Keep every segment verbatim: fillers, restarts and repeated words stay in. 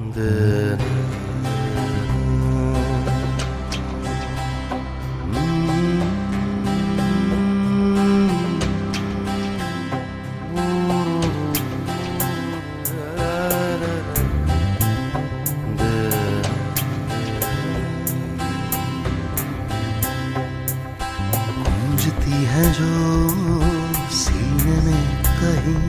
गूंजती है जो सीने में कहीं,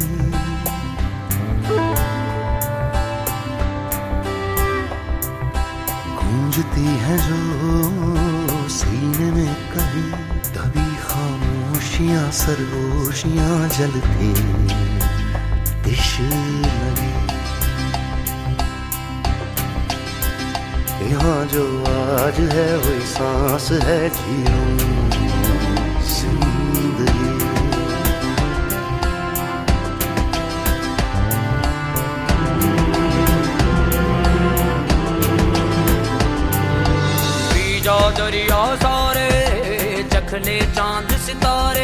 गूंजती है जो सीने में कहीं, तभी खामोशियां सरगोशियां जलती इश्क लगी। यहाँ जो आज है वही सांस है जीऊं जिंदगी। पी जाओ दरिया सारे, चख ले चांद सितारे।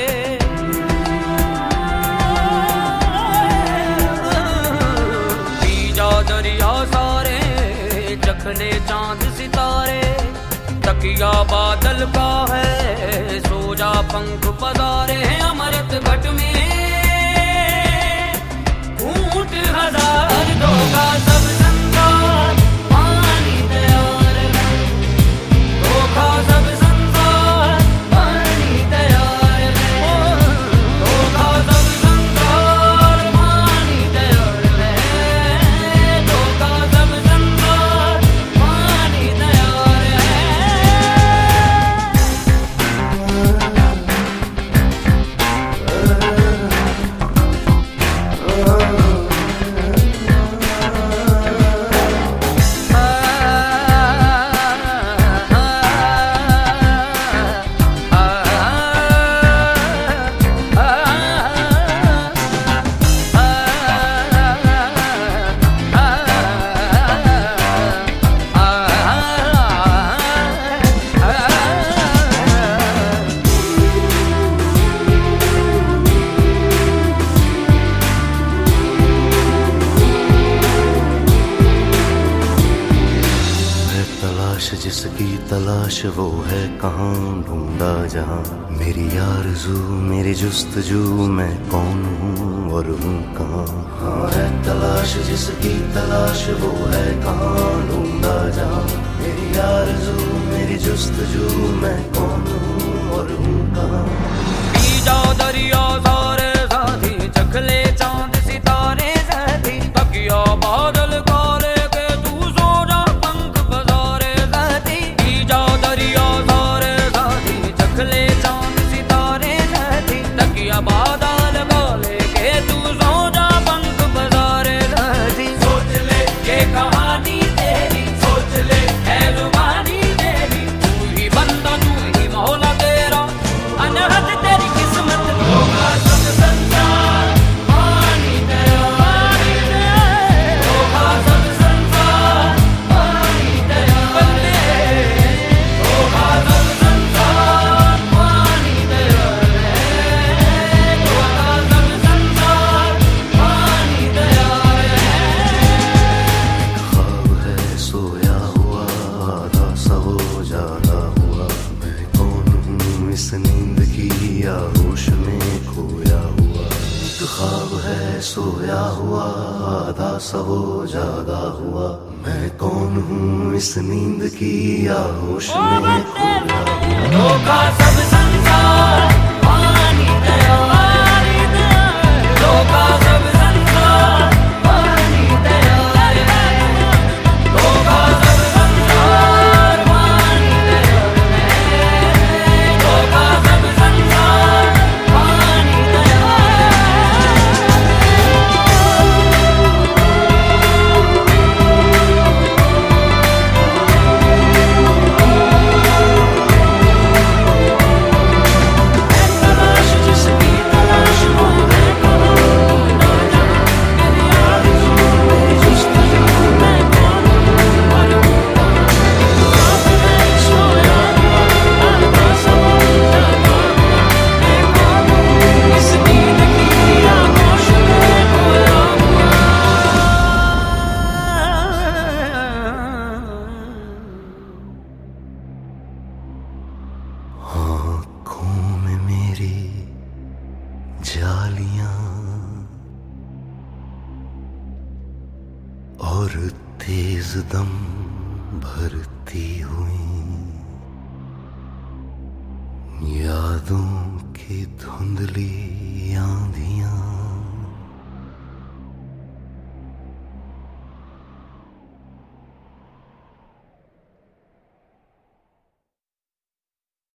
पी जाओ दरिया सारे, चख ले चांद सितारे। तकिया बादल का है, सो जा पंख पधारे। अमृत घट में ऊंट हजार, धोखा सब संसार पानी तैयार है। धोखा सब संसार पानी तैयार है। धोखा सब संसार पानी तैयार है। धोखा सब संसार पानी तैयार है। जिसकी तलाश वो है कहाँ, ढूंढा जहाँ मेरी आरज़ू मेरी जुस्तजू। मैं कौन हूँ और हूँ कहाँ। हाँ है तलाश जिसकी तलाश वो है कहाँ, ढूंढा जहाँ मेरी आरज़ू मेरी जुस्तजू। मैं कौन हूँ और हूँ कहाँ। पी जाओ दरिया सारे साथी, चख ले चांद सितारे साथी। तकिया बादल का लेके तू सो जा पंख पसारे साथी। पी जाओ दरिया सारे साथी, चख ले चांद सितारे साथी। तकिया बादल का लेके तू सो जा पंख पसारे साथी। सोच ले ये कहानी तेरी, सोच ले है जुबानी तेरी। तू ही बंदा तू ही मौला तेरा, अनहद तेरी किस्मत। धोखा सब संसार पानी तैयार है। धोखा सब संसार पानी तैयार है। धोखा सब संसार पानी तैयार है। धोखा सब संसार पानी तैयार है। ख्वाब है सोया हुआ, आधा सा हो जागा हुआ। मैं कौन हूँ इस नींद की या होश में खोया हुआ। एक ख्वाब है सोया हुआ, आधा सा हो जागा हुआ। मैं कौन हूँ इस नींद की या होश में खोया हुआ। धोखा सब संसार पानी तैयार है। धोखा सब संसार पानी तैयार है। धोखा सब संसार पानी तैयार है। धोखा सब संसार पानी तैयार है। डालियां और तेज दम भरती हुई यादों की धुंधली आंधी